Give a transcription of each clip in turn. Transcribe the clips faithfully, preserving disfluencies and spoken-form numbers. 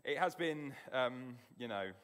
It has been, um, you know,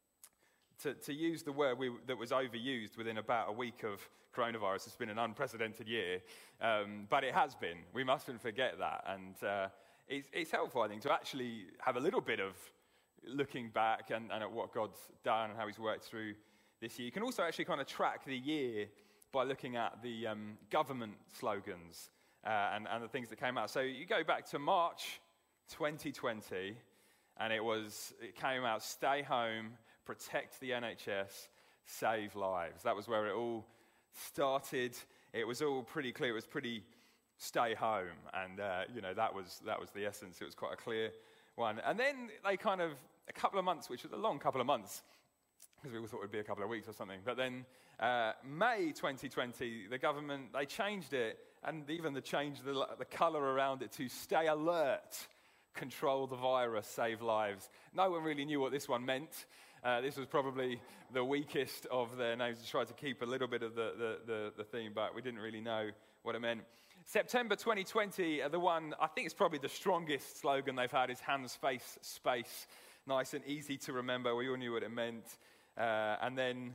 to, to use the word we, that was overused within about a week of coronavirus, it's been an unprecedented year. Um, but it has been. We mustn't forget that. And uh, it's, it's helpful, I think, to actually have a little bit of looking back and, and at what God's done and how he's worked through this year. You can also actually kind of track the year by looking at the um, government slogans uh, and, and the things that came out. So you go back to March twenty twenty, and it was it came out, stay home, protect the N H S, save lives. That was where it all started. It was all pretty clear. It was pretty stay home, and uh, you know that was that was the essence. It was quite a clear one. And then they kind of a couple of months, which was a long couple of months, because we all thought it would be a couple of weeks or something. But then uh, May twenty twenty, the government, they changed it, and even they changed the, the colour around it to stay alert, control the virus, save lives. No one really knew what this one meant. Uh, this was probably the weakest of their names. To try to keep a little bit of the, the, the, the theme back. We didn't really know what it meant. September twenty twenty, uh, the one, I think it's probably the strongest slogan they've had is hands, face, space. Nice and easy to remember. We all knew what it meant. Uh, and then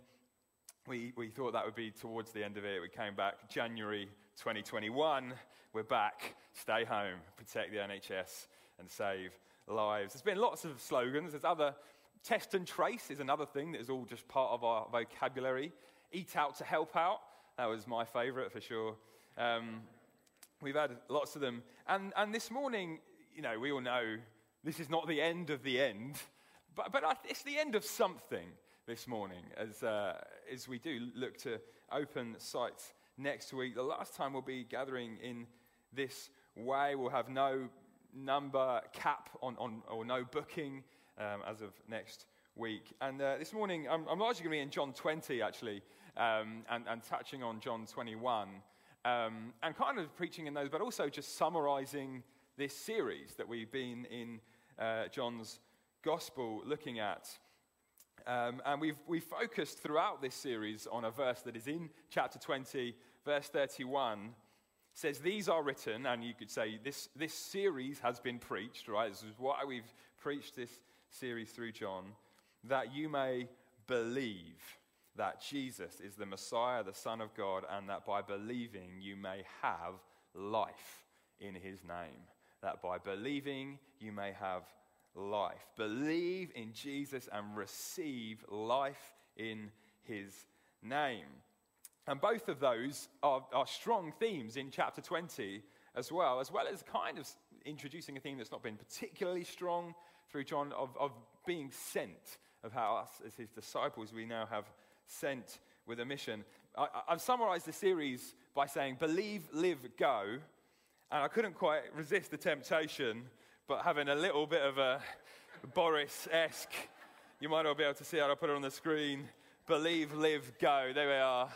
we we thought that would be towards the end of it. We came back January twenty twenty-one. We're back. Stay home, protect the N H S, and save lives. There's been lots of slogans. There's other, test and trace is another thing that is all just part of our vocabulary. Eat out to help out. That was my favourite for sure. Um, we've had lots of them. And and this morning, you know, we all know this is not the end of the end, but but I, it's the end of something this morning as uh, as we do look to open sites next week. The last time we'll be gathering in this way. We'll have no number cap on, on or no booking um, as of next week. And uh, this morning, I'm, I'm largely going to be in John twenty, actually, um, and, and touching on John twenty-one, um, and kind of preaching in those, but also just summarizing this series that we've been in uh, John's Gospel looking at. Um, and we've we've focused throughout this series on a verse that is in chapter twenty, verse thirty-one. It says, these are written, and you could say this, this series has been preached, right? This is why we've preached this series through John, that you may believe that Jesus is the Messiah, the Son of God, and that by believing you may have life in his name. That by believing you may have life. Believe in Jesus and receive life in his name. And both of those are, are strong themes in chapter twenty as well, as well as kind of introducing a theme that's not been particularly strong through John of, of being sent, of how us as his disciples we now have sent with a mission. I, I've summarized the series by saying believe, live, go, and I couldn't quite resist the temptation but having a little bit of a Boris-esque, you might all be able to see it, I'll put it on the screen, believe, live, go. There we are.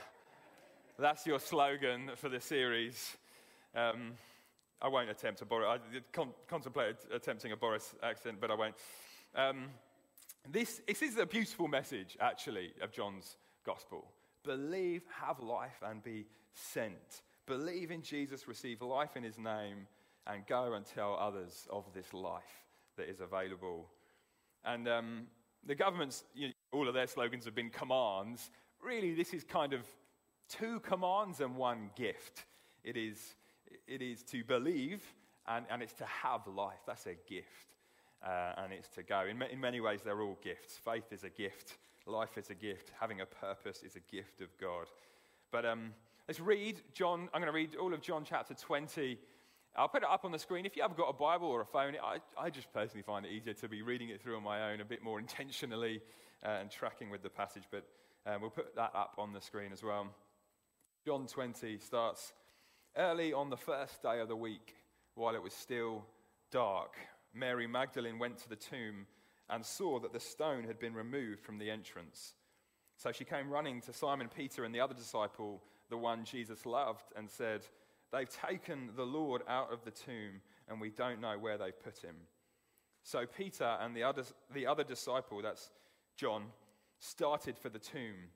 That's your slogan for the series. Um, I won't attempt a Boris, I did con- contemplate attempting a Boris accent, but I won't. Um, this, this is a beautiful message, actually, of John's Gospel. Believe, have life, and be sent. Believe in Jesus, receive life in his name, and go and tell others of this life that is available. And um, the government's, you know, all of their slogans have been commands. Really, this is kind of two commands and one gift. It is, it is to believe, and, and it's to have life. That's a gift. Uh, and it's to go. In, in many ways, they're all gifts. Faith is a gift. Life is a gift. Having a purpose is a gift of God. But um, let's read John. I'm going to read all of John chapter twenty. I'll put it up on the screen. If you haven't got a Bible or a phone, I, I just personally find it easier to be reading it through on my own, a bit more intentionally uh, and tracking with the passage. But uh, we'll put that up on the screen as well. John twenty starts, early on the first day of the week, while it was still dark, Mary Magdalene went to the tomb and saw that the stone had been removed from the entrance. So she came running to Simon Peter and the other disciple, the one Jesus loved, and said, they've taken the Lord out of the tomb, and we don't know where they've put him. So Peter and the other, the other disciple, that's John, started for the tomb.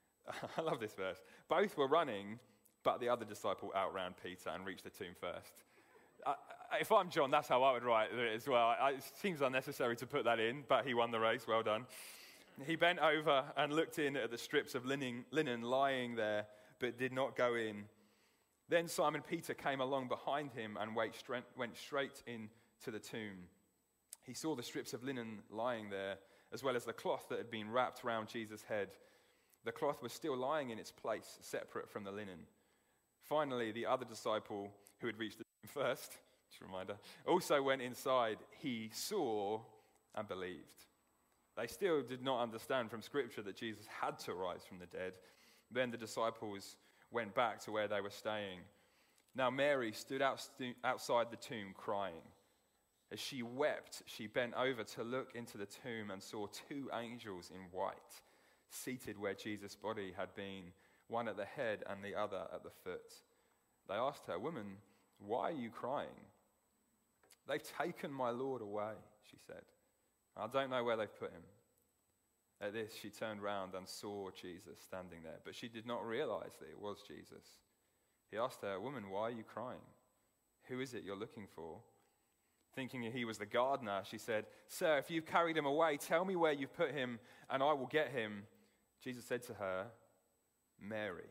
I love this verse. Both were running, but the other disciple outran Peter and reached the tomb first. Uh, if I'm John, that's how I would write it as well. I, it seems unnecessary to put that in, but he won the race. Well done. He bent over and looked in at the strips of linen, linen lying there, but did not go in. Then Simon Peter came along behind him and went straight into the tomb. He saw the strips of linen lying there, as well as the cloth that had been wrapped round Jesus' head. The cloth was still lying in its place, separate from the linen. Finally, the other disciple who had reached the tomb first, just a reminder, also went inside. He saw and believed. They still did not understand from Scripture that Jesus had to rise from the dead. Then the disciples went back to where they were staying. Now Mary stood outside the tomb crying. As she wept, she bent over to look into the tomb and saw two angels in white, seated where Jesus' body had been, one at the head and the other at the foot. They asked her, "Woman, why are you crying?" "They've taken my Lord away," she said. "I don't know where they've put him." At this, she turned round and saw Jesus standing there, but she did not realize that it was Jesus. He asked her, "Woman, why are you crying? Who is it you're looking for?" Thinking he was the gardener, she said, "Sir, if you've carried him away, tell me where you've put him, and I will get him." Jesus said to her, "Mary."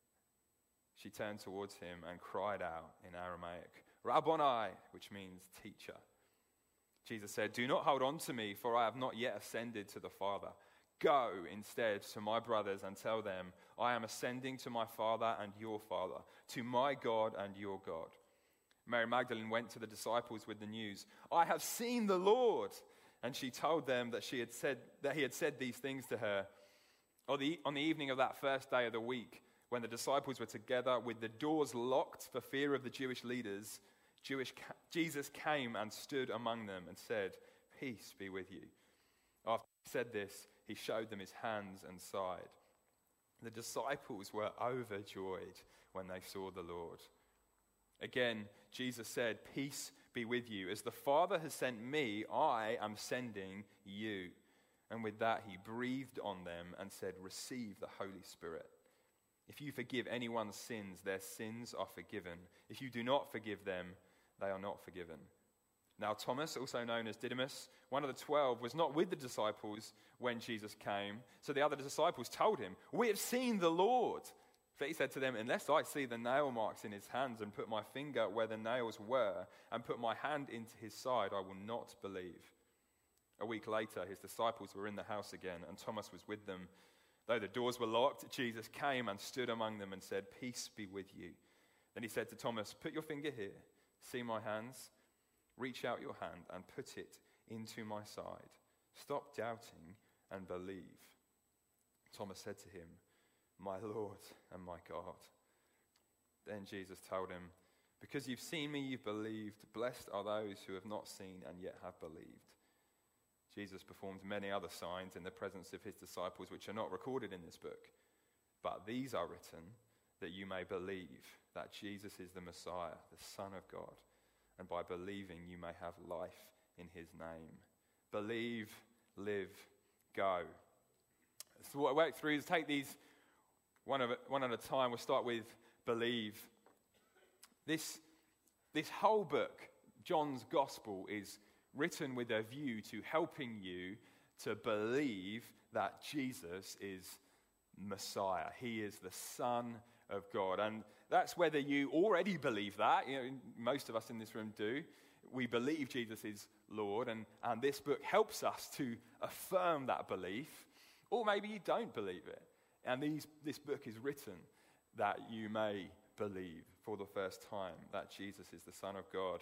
She turned towards him and cried out in Aramaic, "Rabboni," which means teacher. Jesus said, "Do not hold on to me, for I have not yet ascended to the Father. Go instead to my brothers and tell them, I am ascending to my Father and your Father, to my God and your God." Mary Magdalene went to the disciples with the news, "I have seen the Lord." And she told them that she had said that he had said these things to her. On the, on the evening of that first day of the week, when the disciples were together with the doors locked for fear of the Jewish leaders, Jewish, Jesus came and stood among them and said, "Peace be with you." After he said this, he showed them his hands and side. The disciples were overjoyed when they saw the Lord. Again, Jesus said, "Peace be with you. As the Father has sent me, I am sending you." And with that, he breathed on them and said, "Receive the Holy Spirit. If you forgive anyone's sins, their sins are forgiven. If you do not forgive them, they are not forgiven." Now Thomas, also known as Didymus, one of the twelve, was not with the disciples when Jesus came. So the other disciples told him, "We have seen the Lord." But he said to them, "Unless I see the nail marks in his hands and put my finger where the nails were and put my hand into his side, I will not believe." A week later, his disciples were in the house again, and Thomas was with them. Though the doors were locked, Jesus came and stood among them and said, "Peace be with you." Then he said to Thomas, "Put your finger here. See my hands? Reach out your hand and put it into my side. Stop doubting and believe." Thomas said to him, "My Lord and my God." Then Jesus told him, "Because you've seen me, you've believed. Blessed are those who have not seen and yet have believed." Jesus performed many other signs in the presence of his disciples, which are not recorded in this book. But these are written that you may believe that Jesus is the Messiah, the Son of God, and by believing you may have life in his name. Believe, live, go. So what I work through is take these one, of, one at a time. We'll start with believe. This, this whole book, John's Gospel, is written with a view to helping you to believe that Jesus is Messiah. He is the Son of God. And that's whether you already believe that. You know, most of us in this room do. We believe Jesus is Lord, and, and this book helps us to affirm that belief. Or maybe you don't believe it. And these, this book is written that you may believe for the first time that Jesus is the Son of God.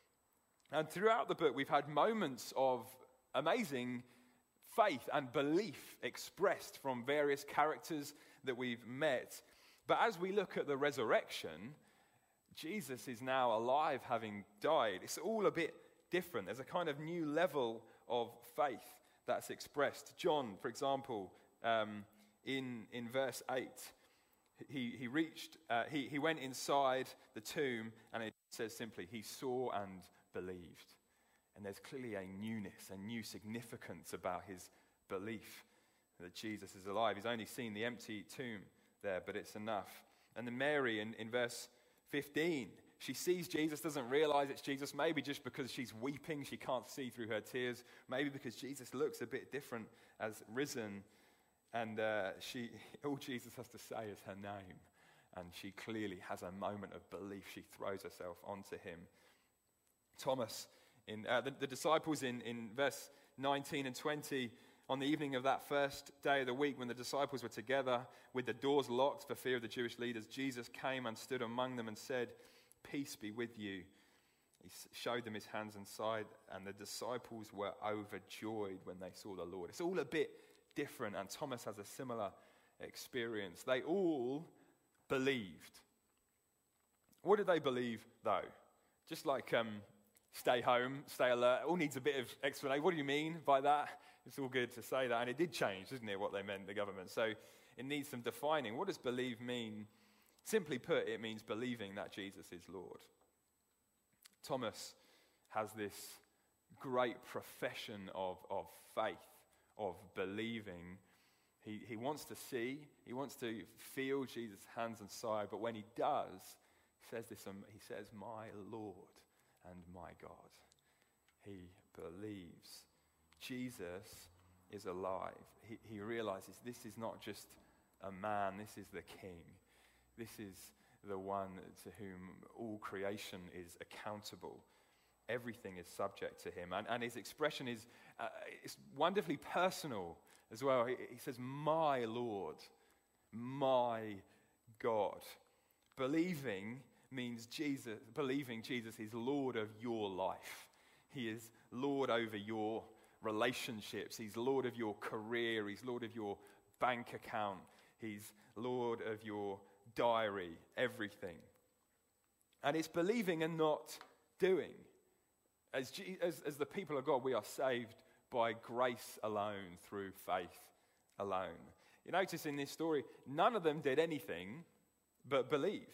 And throughout the book, we've had moments of amazing faith and belief expressed from various characters that we've met. But as we look at the resurrection, Jesus is now alive, having died. It's all a bit different. There's a kind of new level of faith that's expressed. John, for example, um, in, in verse eight, he, he reached, uh, he, he went inside the tomb, and it says simply, he saw and believed. And there's clearly a newness, a new significance about his belief that Jesus is alive. He's only seen the empty tomb there, but it's enough. And then Mary in, in verse fifteen, she sees Jesus, doesn't realize it's Jesus, maybe just because she's weeping, she can't see through her tears, maybe because Jesus looks a bit different as risen, and uh, she, all Jesus has to say is her name, and she clearly has a moment of belief. She throws herself onto him. Thomas, in uh, the, the disciples in, in verse nineteen and twenty, on the evening of that first day of the week when the disciples were together with the doors locked for fear of the Jewish leaders, Jesus came and stood among them and said, "Peace be with you." He showed them his hands and side, and the disciples were overjoyed when they saw the Lord. It's all a bit different, and Thomas has a similar experience. They all believed. What did they believe, though? Just like um, stay home, stay alert, it all needs a bit of explanation. What do you mean by that? It's all good to say that, and it did change, didn't it, what they meant, the government. So it needs some defining. What does believe mean? Simply put, it means believing that Jesus is Lord. Thomas has this great profession of, of faith, of believing. He, he wants to see, he wants to feel Jesus' hands and side, but when he does, he says this, um, he says, "My Lord and my God." He believes Jesus is alive. He, he realizes this is not just a man, this is the King. This is the one to whom all creation is accountable. Everything is subject to him. And, and his expression is uh, it's wonderfully personal as well. He, he says, "My Lord, my God." Believing means Jesus, believing Jesus is Lord of your life. He is Lord over your relationships. He's Lord of your career. He's Lord of your bank account. He's Lord of your diary, everything. And it's believing and not doing. As, as, as the people of God, we are saved by grace alone, through faith alone. You notice in this story, none of them did anything but believe.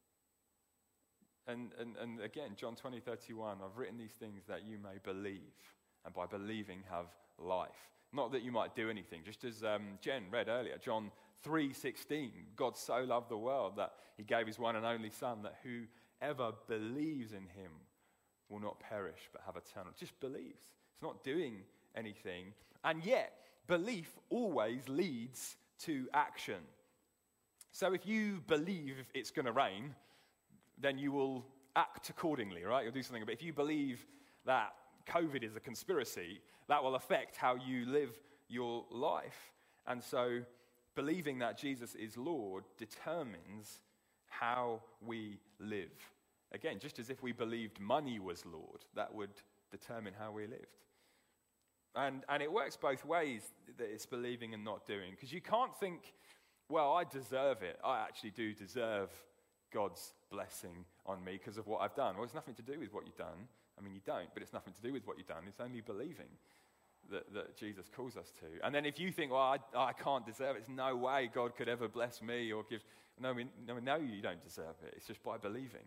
And, and, and again, John twenty, thirty-one, "I've written these things that you may believe, and by believing have life." Not that you might do anything, just as um, Jen read earlier, John three sixteen, "God so loved the world that he gave his one and only Son, that whoever believes in him will not perish but have eternal." Just believes. It's not doing anything. And yet, belief always leads to action. So if you believe it's going to rain, then you will act accordingly, right? You'll do something. But if you believe that COVID is a conspiracy, that will affect how you live your life. And so believing that Jesus is Lord determines how we live. Again, just as if we believed money was Lord, that would determine how we lived. And, and it works both ways, that it's believing and not doing. Because you can't think, well, I deserve it. I actually do deserve God's blessing on me because of what I've done. Well, it's nothing to do with what you've done. I mean, you don't, but it's nothing to do with what you've done. It's only believing that, that Jesus calls us to. And then if you think, well, I, I can't deserve it, there's no way God could ever bless me or give... No, we, no, we know you don't deserve it. It's just by believing.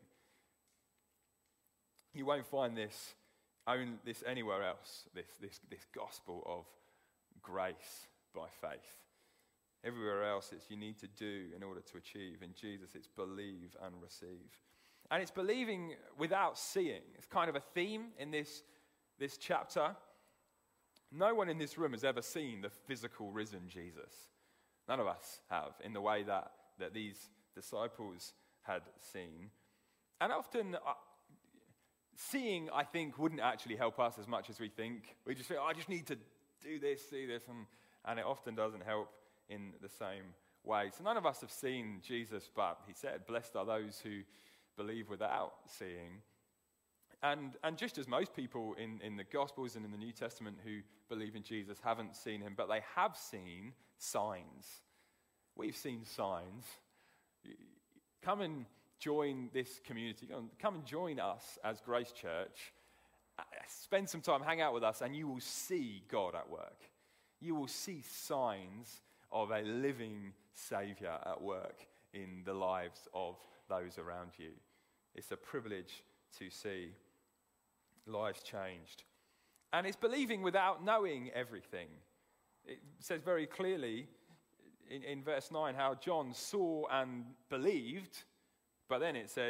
You won't find this, own this anywhere else, this, this, this gospel of grace by faith. Everywhere else, it's you need to do in order to achieve. In Jesus, it's believe and receive. And it's believing without seeing. It's kind of a theme in this, this chapter. No one in this room has ever seen the physical risen Jesus. None of us have, in the way that, that these disciples had seen. And often, uh, seeing, I think, wouldn't actually help us as much as we think. We just think, oh, I just need to do this, see this, and, and it often doesn't help in the same way. So none of us have seen Jesus, but he said, "Blessed are those who believe without seeing." And and just as most people in, in the Gospels and in the New Testament who believe in Jesus haven't seen him, but they have seen signs. We've seen signs. Come and join this community. Come and join us as Grace Church. Spend some time, hang out with us, and you will see God at work. You will see signs of a living Saviour at work in the lives of those around you. It's a privilege to see lives changed. And it's believing without knowing everything. It says very clearly in, in verse nine how John saw and believed, but then it says,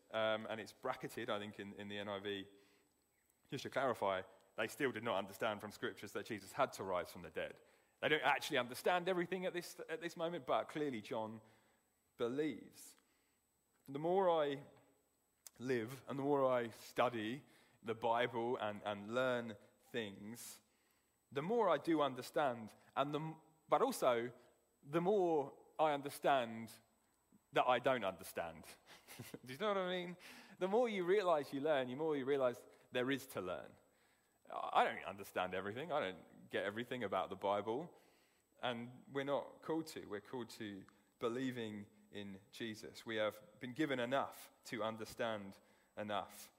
um, and it's bracketed, I think, in, in the N I V. Just to clarify, they still did not understand from scriptures that Jesus had to rise from the dead. They don't actually understand everything at this at this moment, but clearly John believes. The more I live and the more I study the Bible and, and learn things, the more I do understand, and the, but also the more I understand that I don't understand. Do you know what I mean? The more you realize you learn, the more you realize there is to learn. I don't understand everything. I don't get everything about the Bible. And we're not called to. We're called to believing in Jesus. We have been given enough to understand enough.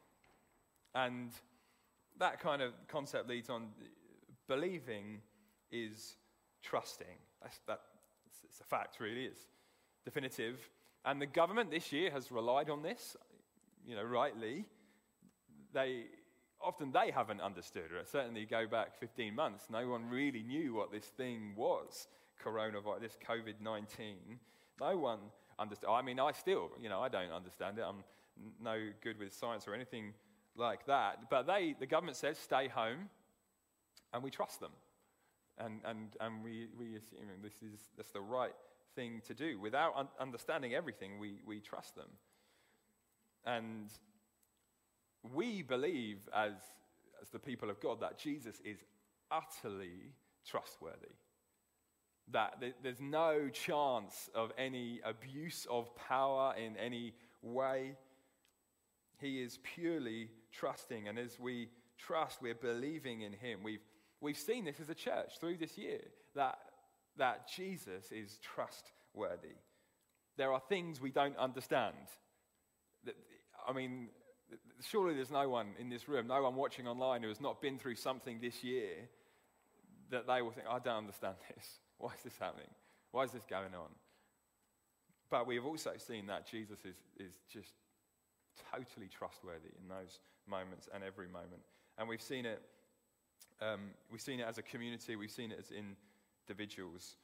And that kind of concept leads on. Believing is trusting. That's, that, it's, it's a fact, really. It's definitive. And the government this year has relied on this, you know, rightly. They often they haven't understood, or certainly go back fifteen months. No one really knew what this thing was, coronavirus, this covid nineteen. No one understood. I mean, I still, you know, I don't understand it. I'm no good with science or anything like that. But they, the government says, stay home, and we trust them, and and and we we assume this is that's the right thing to do. Without un- understanding everything, we we trust them, and we believe as as the people of God that Jesus is utterly trustworthy. That th- there's no chance of any abuse of power in any way. He is purely trusting, and as we trust, we're believing in him. We've we've seen this as a church through this year, that that Jesus is trustworthy. There are things we don't understand. That, I mean, surely there's no one in this room, no one watching online who has not been through something this year that they will think, I don't understand this. Why is this happening? Why is this going on? But we have also seen that Jesus is, is just totally trustworthy in those moments and every moment. And we've seen it, um, we've seen it as a community, we've seen it as individuals.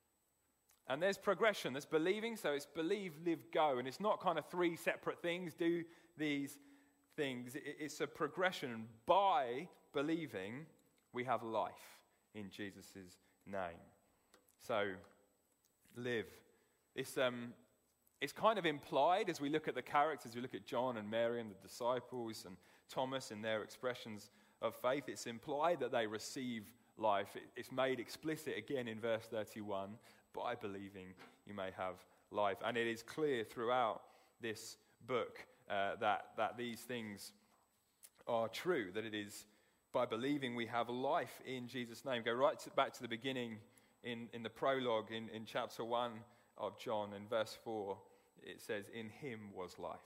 And there's progression, there's believing, so it's believe, live, go. And it's not kind of three separate things, do these things. It's a progression. By believing, we have life in Jesus' name. So, live. It's, um, it's kind of implied as we look at the characters, we look at John and Mary and the disciples and Thomas and their expressions of faith. It's implied that they receive life. It's made explicit again in verse thirty-one. By believing, you may have life. And it is clear throughout this book uh, that, that these things are true, that it is by believing we have life in Jesus' name. Go right to, back to the beginning in, in the prologue in, in chapter one of John, in verse four. It says, in him was life.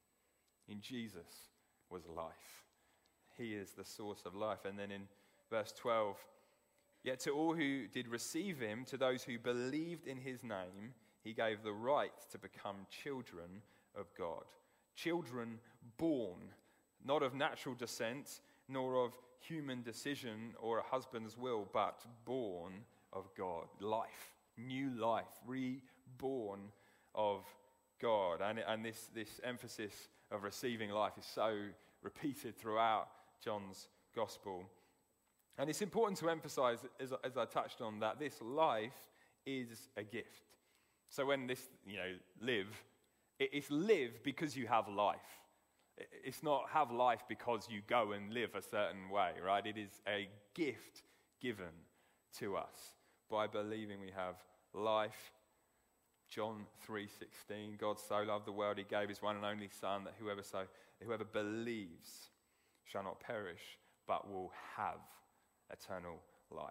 In Jesus was life. He is the source of life. And then in verse twelve, yet to all who did receive him, to those who believed in his name, he gave the right to become children of God. Children born, not of natural descent, nor of human decision or a husband's will, but born of God. Life, new life, reborn of God. And, and this, this emphasis of receiving life is so repeated throughout John's gospel. And it's important to emphasize, as, as I touched on, that this life is a gift. So when this, you know, live, it, it's live because you have life. It, it's not have life because you go and live a certain way, right? It is a gift given to us. By believing we have life. John three sixteen, God so loved the world, he gave his one and only Son, that whoever so whoever believes shall not perish, but will have eternal life.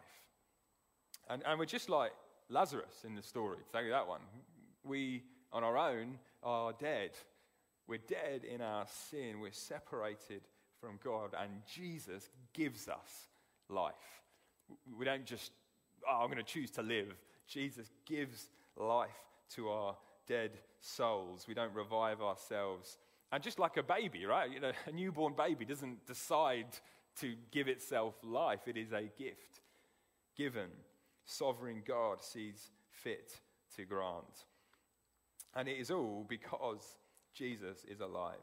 And, and we're just like Lazarus in the story. Take that one. We, on our own, are dead. We're dead in our sin. We're separated from God. And Jesus gives us life. We don't just, oh, I'm going to choose to live. Jesus gives life to our dead souls. We don't revive ourselves. And just like a baby, right? You know, a newborn baby doesn't decide to give itself life. It is a gift given. Sovereign God sees fit to grant. And it is all because Jesus is alive.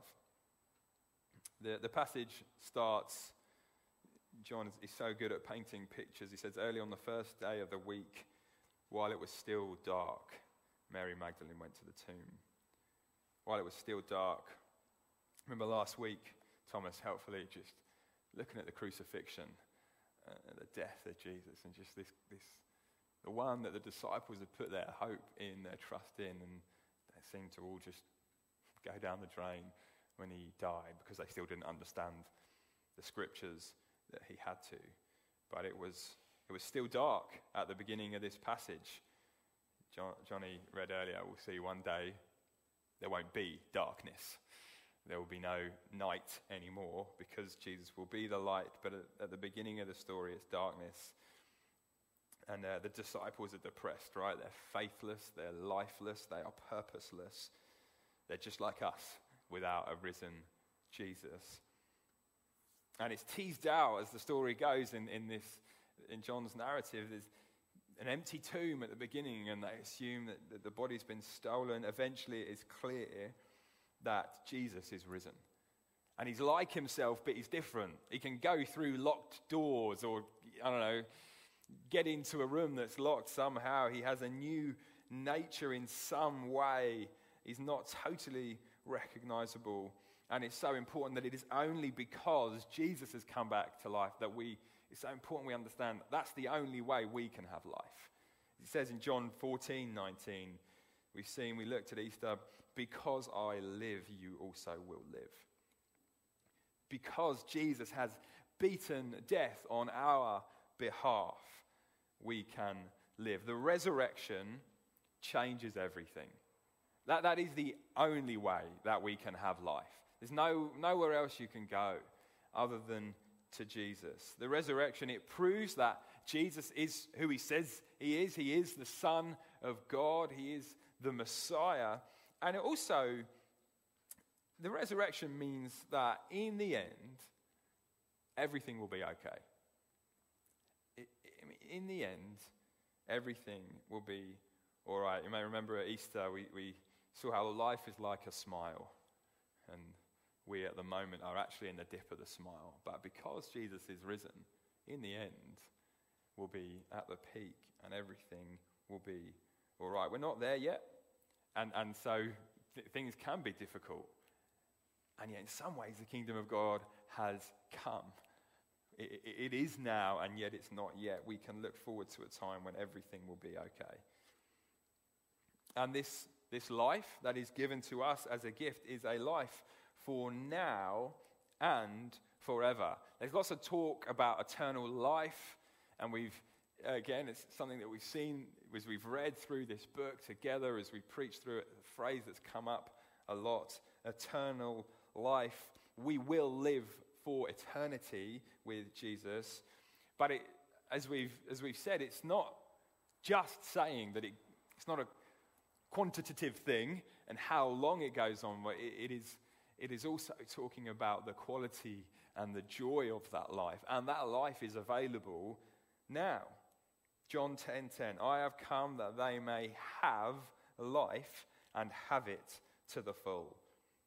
The, the passage starts, John is, is so good at painting pictures. He says, early on the first day of the week, while it was still dark, Mary Magdalene went to the tomb. While it was still dark. Remember last week, Thomas helpfully just looking at the crucifixion, uh, the death of Jesus, and just this, this, the one that the disciples had put their hope in, their trust in, and they seemed to all just go down the drain when he died because they still didn't understand the scriptures that he had to. But it was it was still dark at the beginning of this passage. John, Johnny read earlier, we'll see one day there won't be darkness. There will be no night anymore because Jesus will be the light. But at, at the beginning of the story, it's darkness. And uh, the disciples are depressed, right? They're faithless, they're lifeless, they are purposeless. They're just like us without a risen Jesus. And it's teased out as the story goes in, in this in John's narrative. There's an empty tomb at the beginning, and they assume that, that the body's been stolen. Eventually, it is clear that Jesus is risen. And he's like himself, but he's different. He can go through locked doors or, I don't know, get into a room that's locked somehow. He has a new nature in some way. He's not totally recognizable. And it's so important that it is only because Jesus has come back to life that we, it's so important we understand that that's the only way we can have life. It says in John fourteen nineteen, we've seen, we looked at Easter, because I live, you also will live. Because Jesus has beaten death on our behalf, we can live. The resurrection changes everything. That, that is the only way that we can have life. There's no, nowhere else you can go other than to Jesus. The resurrection, it proves that Jesus is who he says he is. He is the Son of God. He is the Messiah. And it also, the resurrection means that in the end, everything will be okay. It, I mean, in the end, everything will be all right. You may remember at Easter, we, we saw how life is like a smile. And we at the moment are actually in the dip of the smile. But because Jesus is risen, in the end, we'll be at the peak and everything will be all right. We're not there yet. And and so th- things can be difficult. And yet in some ways the kingdom of God has come. It, it, it is now, and yet it's not yet. We can look forward to a time when everything will be okay. And this, this life that is given to us as a gift is a life for now and forever. There's lots of talk about eternal life, and we've Again, it's something that we've seen as we've read through this book together, as we preach through it, the phrase that's come up a lot, eternal life. We will live for eternity with Jesus. But it, as we've as we've said, it's not just saying that it, it's not a quantitative thing and how long it goes on. But it, it is it is also talking about the quality and the joy of that life. And that life is available now. John ten ten, I have come that they may have life and have it to the full.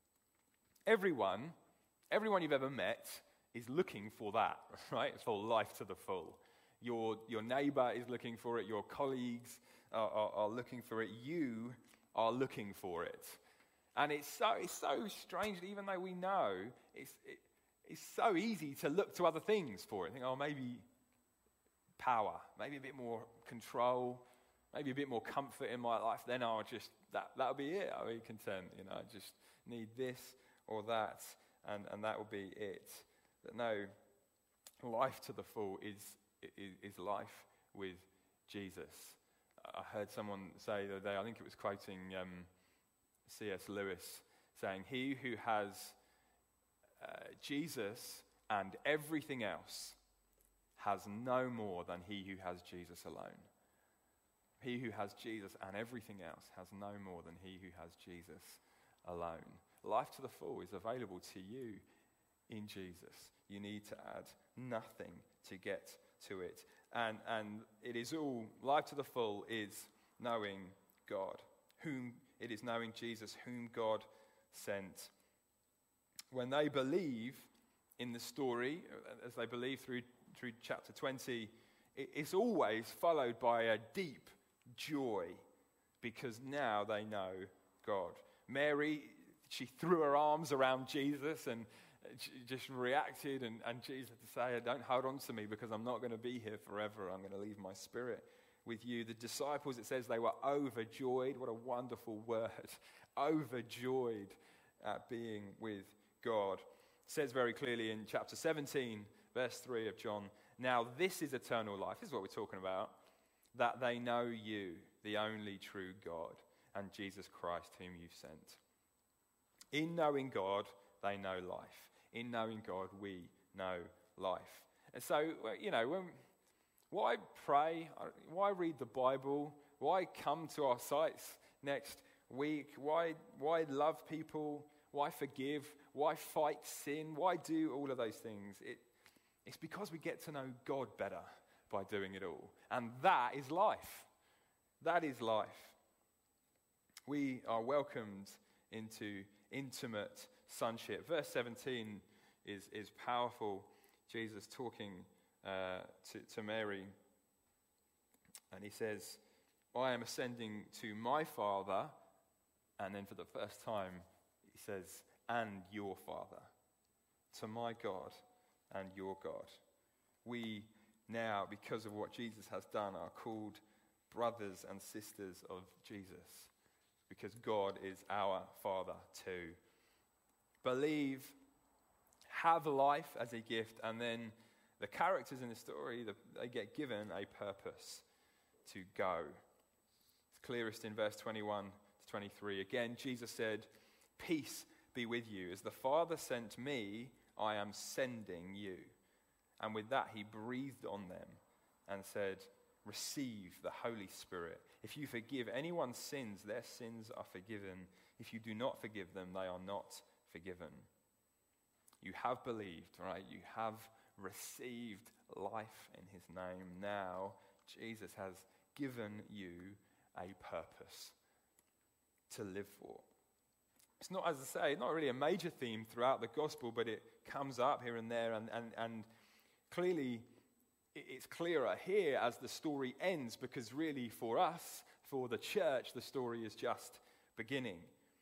Everyone, everyone you've ever met is looking for that, right? It's for life to the full. Your, your neighbor is looking for it. Your colleagues are, are, are looking for it. You are looking for it. And it's so, it's so strange that even though we know, it's, it, it's so easy to look to other things for it. Think, oh, maybe power, maybe a bit more control, maybe a bit more comfort in my life, then I'll just, that, that'll be it. I'll be content, you know, I just need this or that, and, and that will be it. But no, life to the full is, is, is life with Jesus. I heard someone say the other day, I think it was quoting um, C S Lewis, saying, he who has uh, Jesus and everything else has no more than he who has Jesus alone. He who has Jesus and everything else has no more than he who has Jesus alone. Life to the full is available to you in Jesus. You need to add nothing to get to it. And, and it is all, life to the full is knowing God, whom it is knowing Jesus, whom God sent. When they believe in the story, as they believe through, through chapter twenty, it, it's always followed by a deep joy because now they know God. Mary, she threw her arms around Jesus and she just reacted, and, and Jesus had to say, don't hold on to me because I'm not going to be here forever. I'm going to leave my spirit with you. The disciples, it says they were overjoyed. What a wonderful word. Overjoyed at being with God. It says very clearly in chapter seventeen, verse three of John, now this is eternal life. This is what we're talking about. That they know you, the only true God, and Jesus Christ whom you've sent. In knowing God, they know life. In knowing God, we know life. And so, you know, when, why pray? Why read the Bible? Why come to our sites next week? Why, why love people? Why forgive? Why fight sin? Why do all of those things? It, it's because we get to know God better by doing it all. And that is life. That is life. We are welcomed into intimate sonship. Verse seventeen is, is powerful. Jesus talking uh, to, to Mary. And he says, I am ascending to my Father. And then for the first time, he says, and your Father. To my God and your God. We now, because of what Jesus has done, are called brothers and sisters of Jesus. Because God is our Father too. Believe, have life as a gift, and then the characters in the story, they get given a purpose to go. It's clearest in verse twenty-one to twenty-three. Again, Jesus said, peace be with you. As the Father sent me, I am sending you. And with that, he breathed on them and said, receive the Holy Spirit. If you forgive anyone's sins, their sins are forgiven. If you do not forgive them, they are not forgiven. You have believed, right? You have received life in his name. Now, Jesus has given you a purpose to live for. It's not, as I say, not really a major theme throughout the gospel, but it comes up here and there, and, and, and clearly it's clearer here as the story ends, because really for us, for the church, the story is just beginning.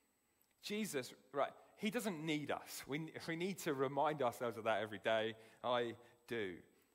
Jesus, right, he doesn't need us. We, we need to remind ourselves of that every day. I do.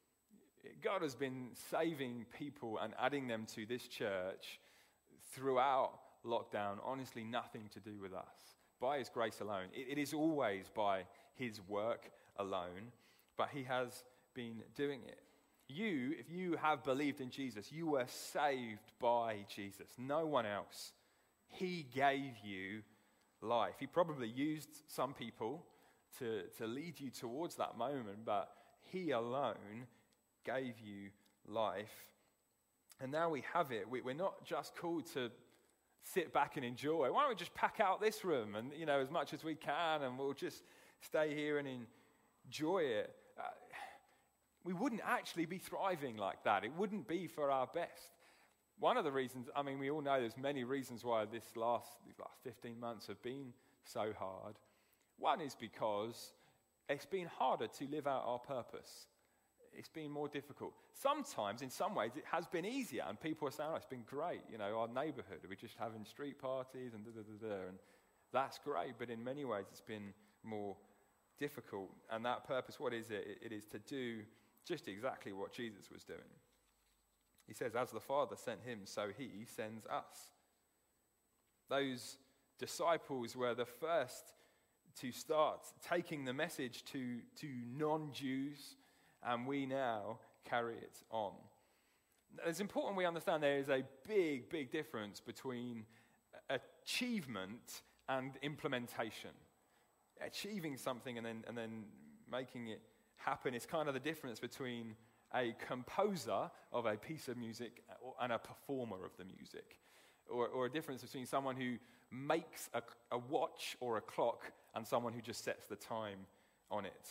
God has been saving people and adding them to this church throughout lockdown. Honestly, nothing to do with us. By his grace alone. It, it is always by his work alone, but he has been doing it. You, if you have believed in Jesus, you were saved by Jesus. No one else. He gave you life. He probably used some people to, to lead you towards that moment, but he alone gave you life. And now we have it. We, we're not just called to sit back and enjoy. Why don't we just pack out this room and, you know, as much as we can, and we'll just stay here and enjoy it. Uh, we wouldn't actually be thriving like that. It wouldn't be for our best. One of the reasons, I mean, we all know there's many reasons why this last, these last fifteen months have been so hard. One is because it's been harder to live out our purpose. It's been more difficult. Sometimes, in some ways, it has been easier, and people are saying, oh, it's been great. You know, our neighborhood, we're just having street parties and da-da-da-da, and that's great, but in many ways, it's been more difficult. And that purpose, what is it? It is to do just exactly what Jesus was doing. He says, as the Father sent him, so he sends us. Those disciples were the first to start taking the message to, to non-Jews, and we now carry it on. It's important we understand there is a big, big difference between achievement and implementation. Achieving something and then, and then making it happen is kind of the difference between a composer of a piece of music and a performer of the music. Or, or a difference between someone who makes a, a watch or a clock and someone who just sets the time on it.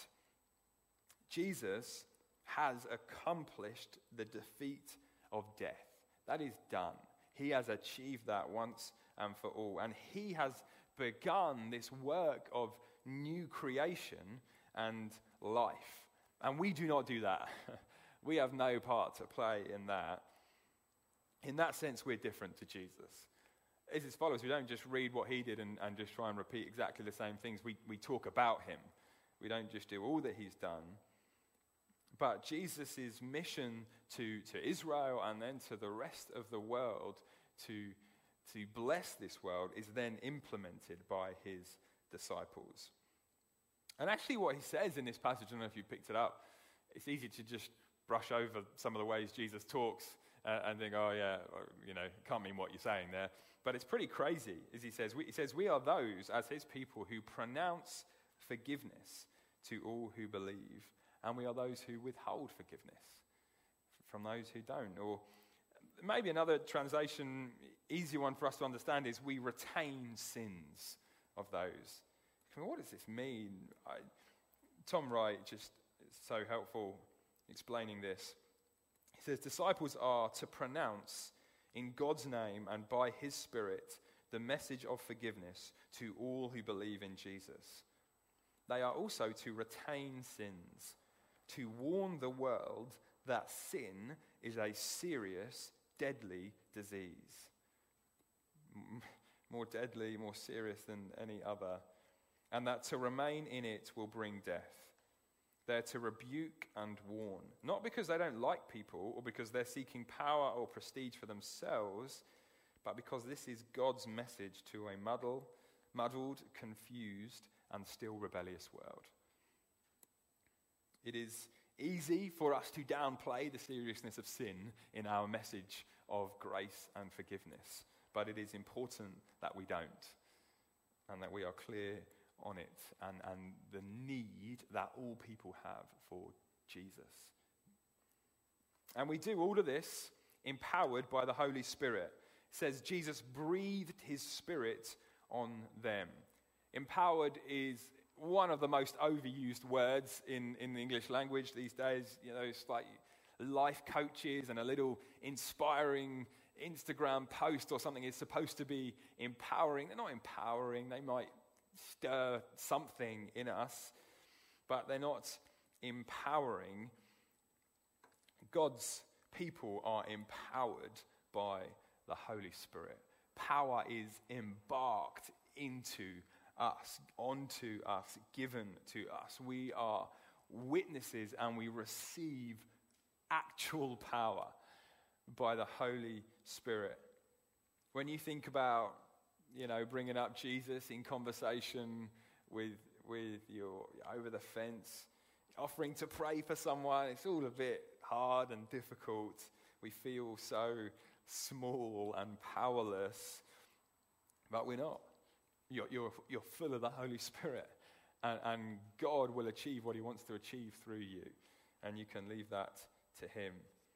Jesus has accomplished the defeat of death. That is done. He has achieved that once and for all. And he has begun this work of new creation and life. And we do not do that. We have no part to play in that. In that sense, we're different to Jesus. It's as follows: we don't just read what he did and, and just try and repeat exactly the same things. We, we talk about him. We don't just do all that he's done. But Jesus' mission to, to Israel and then to the rest of the world to, to bless this world is then implemented by his disciples. And actually what he says in this passage, I don't know if you picked it up, it's easy to just brush over some of the ways Jesus talks uh, and think, oh yeah, you know, can't mean what you're saying there. But it's pretty crazy, as he says. We, he says, we are those, as his people, who pronounce forgiveness to all who believe, and we are those who withhold forgiveness from those who don't. Or maybe another translation, easier one for us to understand, is we retain sins of those. I mean, what does this mean? I, Tom Wright just is so helpful explaining this. He says, disciples are to pronounce in God's name and by his Spirit the message of forgiveness to all who believe in Jesus. They are also to retain sins, to warn the world that sin is a serious, deadly disease. More deadly, more serious than any other. And that to remain in it will bring death. They're to rebuke and warn, not because they don't like people or because they're seeking power or prestige for themselves, but because this is God's message to a muddled, muddled, confused, and still rebellious world. It is easy for us to downplay the seriousness of sin in our message of grace and forgiveness, but it is important that we don't, and that we are clear on it and, and the need that all people have for Jesus. And we do all of this empowered by the Holy Spirit. It says Jesus breathed his Spirit on them. Empowered is one of the most overused words in, in the English language these days. You know, it's like life coaches and a little inspiring Instagram post or something is supposed to be empowering. They're not empowering. They might stir something in us, but they're not empowering. God's people are empowered by the Holy Spirit. Power is embarked into us, onto us, given to us. We are witnesses and we receive actual power by the Holy Spirit. When you think about, you know, bringing up Jesus in conversation with with your over the fence, offering to pray for someone, it's all a bit hard and difficult. We feel so small and powerless, but we're not. You're, you're, you're full of the Holy Spirit, and, and God will achieve what he wants to achieve through you, and you can leave that to him.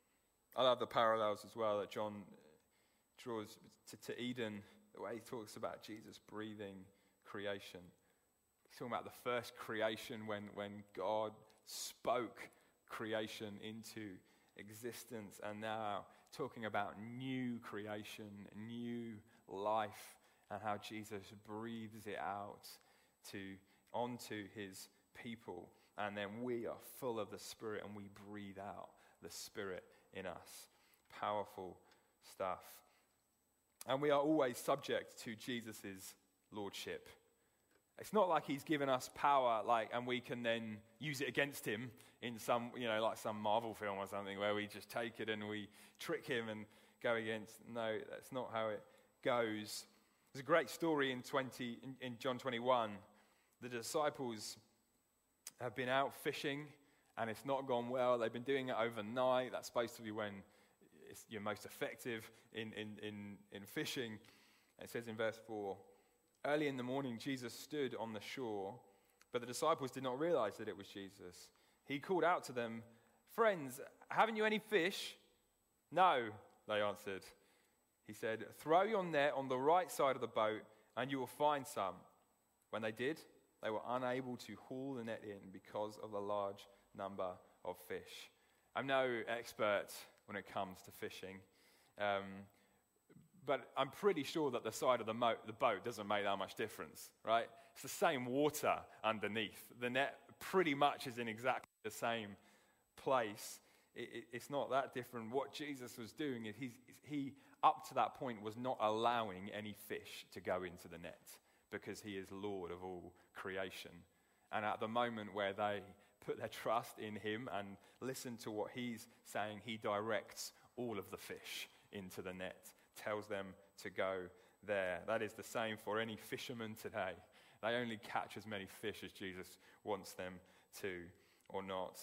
I love the parallels as well that John draws to, to Eden, the way he talks about Jesus breathing creation. He's talking about the first creation when, when God spoke creation into existence, and now talking about new creation, new life, and how Jesus breathes it out to onto his people. And then we are full of the Spirit and we breathe out the Spirit in us. Powerful stuff. And we are always subject to Jesus' lordship. It's not like he's given us power, like, and we can then use it against him in some, you know, like some Marvel film or something where we just take it and we trick him and go against. No, that's not how it goes. There's a great story in twenty in, in John twenty-one. The disciples have been out fishing and it's not gone well. They've been doing it overnight. That's supposed to be when it's, you're most effective in, in, in, in fishing. It says in verse four, early in the morning, Jesus stood on the shore, but the disciples did not realize that it was Jesus. He called out to them, friends, haven't you any fish? No, they answered. He said, throw your net on the right side of the boat and you will find some. When they did, they were unable to haul the net in because of the large number of fish. I'm no expert when it comes to fishing, um, but I'm pretty sure that the side of the, mo- the boat doesn't make that much difference, right? It's the same water underneath. The net pretty much is in exactly the same place. It, it, it's not that different. What Jesus was doing is he's, he, up to that point, was not allowing any fish to go into the net because he is Lord of all creation. And at the moment where they put their trust in him and listen to what he's saying, he directs all of the fish into the net, tells them to go there. That is the same for any fisherman today. They only catch as many fish as Jesus wants them to or not.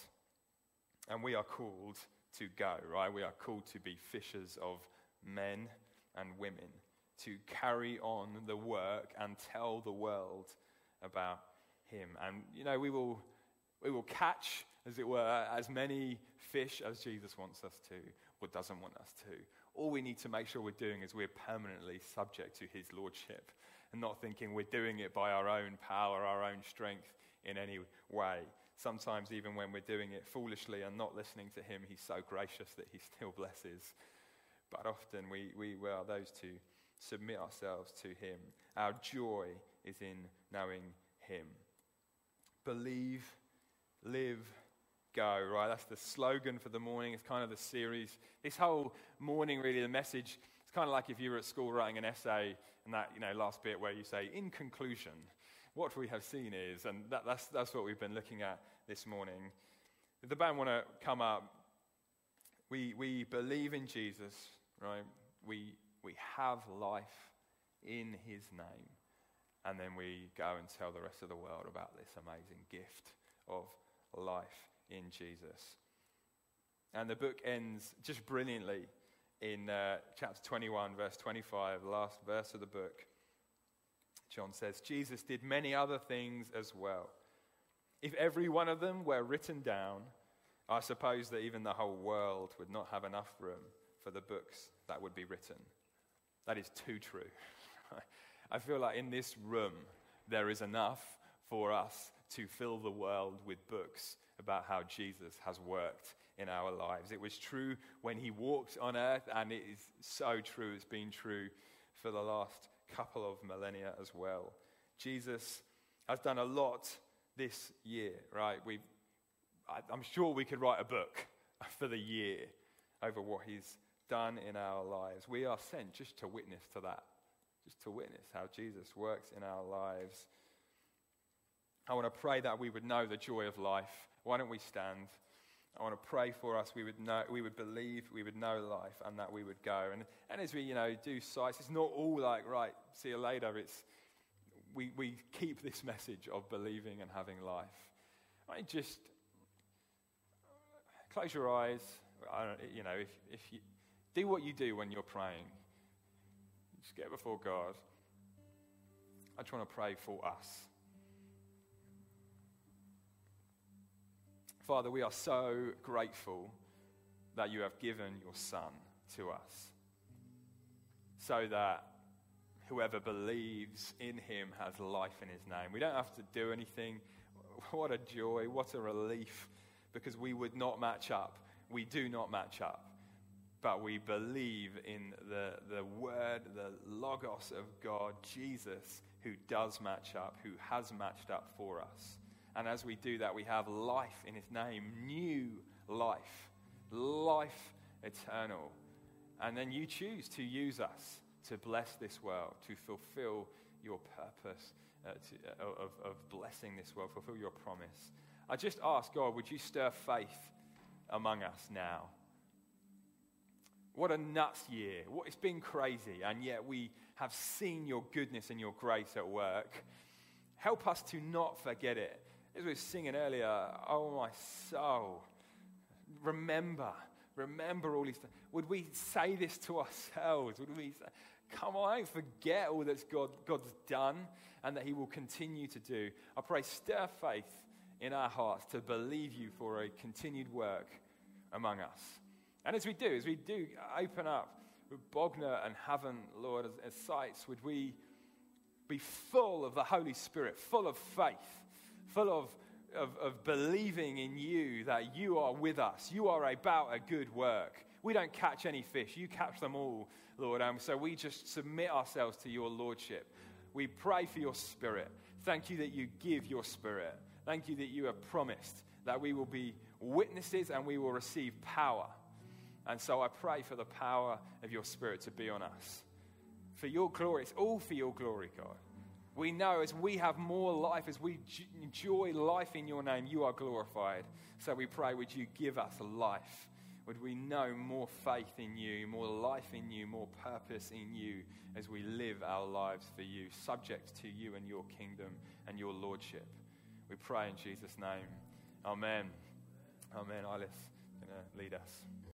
And we are called to go, right? We are called to be fishers of men and women, to carry on the work and tell the world about him. And, you know, we will we will catch, as it were, as many fish as Jesus wants us to or doesn't want us to. All we need to make sure we're doing is we're permanently subject to his lordship and not thinking we're doing it by our own power, our own strength in any way. Sometimes even when we're doing it foolishly and not listening to him, he's so gracious that he still blesses. But often we, we are those to submit ourselves to him. Our joy is in knowing him. Believe, live, go, right? That's the slogan for the morning. It's kind of the series. This whole morning, really, the message, it's kind of like if you were at school writing an essay and that, you know, last bit where you say, in conclusion, what we have seen is, and that, that's, that's what we've been looking at this morning. If the band want to come up, we, we believe in Jesus, right? We, we have life in his name. And then we go and tell the rest of the world about this amazing gift of life in Jesus. And the book ends just brilliantly in uh, chapter twenty-one, verse twenty-five, the last verse of the book. John says, Jesus did many other things as well. If every one of them were written down, I suppose that even the whole world would not have enough room for the books that would be written. That is too true. I feel like in this room, there is enough for us to fill the world with books about how Jesus has worked in our lives. It was true when he walked on earth, and it is so true. It's been true for the last couple of millennia as well. Jesus has done a lot this year, right? We've, I, I'm sure we could write a book for the year over what he's done in our lives. We are sent just to witness to that. Just to witness how Jesus works in our lives. I want to pray that we would know the joy of life. Why don't we stand? I want to pray for us. We would know, we would believe, we would know life, and that we would go. And and as we, you know, do sites, it's not all like, right, see you later. It's we we keep this message of believing and having life. I just close your eyes. I don't, you know, if if you do what you do when you're praying. Just get before God. I just want to pray for us. Father, we are so grateful that you have given your Son to us so that whoever believes in him has life in his name. We don't have to do anything. What a joy, what a relief, because we would not match up. We do not match up. But we believe in the, the word, the logos of God, Jesus, who does match up, who has matched up for us. And as we do that, we have life in his name, new life, life eternal. And then you choose to use us to bless this world, to fulfill your purpose uh, to, uh, of, of blessing this world, fulfill your promise. I just ask, God, would you stir faith among us now? What a nuts year. What, it's been crazy, and yet we have seen your goodness and your grace at work. Help us to not forget it. As we were singing earlier, oh my soul, remember, remember all these things. Would we say this to ourselves? Would we say, come on, don't forget all that God, God's done and that he will continue to do. I pray, stir faith in our hearts to believe you for a continued work among us. And as we do, as we do open up with Bognor and Haven, Lord, as, as sites, would we be full of the Holy Spirit, full of faith, full of, of, of believing in you, that you are with us. You are about a good work. We don't catch any fish. You catch them all, Lord. And so we just submit ourselves to your lordship. We pray for your Spirit. Thank you that you give your Spirit. Thank you that you have promised that we will be witnesses and we will receive power. And so I pray for the power of your Spirit to be on us. For your glory, it's all for your glory, God. We know as we have more life, as we enjoy life in your name, you are glorified. So we pray, would you give us life? Would we know more faith in you, more life in you, more purpose in you as we live our lives for you, subject to you and your kingdom and your lordship. We pray in Jesus' name. Amen. Amen. Alice is going to lead us.